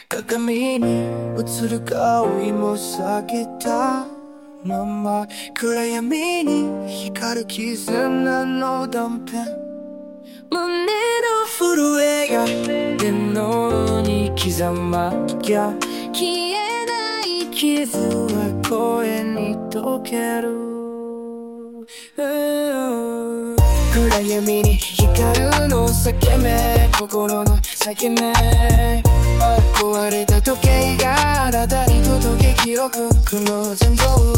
鏡に映る顔も避けたまま暗闇に光る絆の断片胸の震えが手のに刻まきゃ消えない傷は声に溶ける暗闇に光るの裂け目心の裂け目壊れた時計があなたに届け記憶の全貌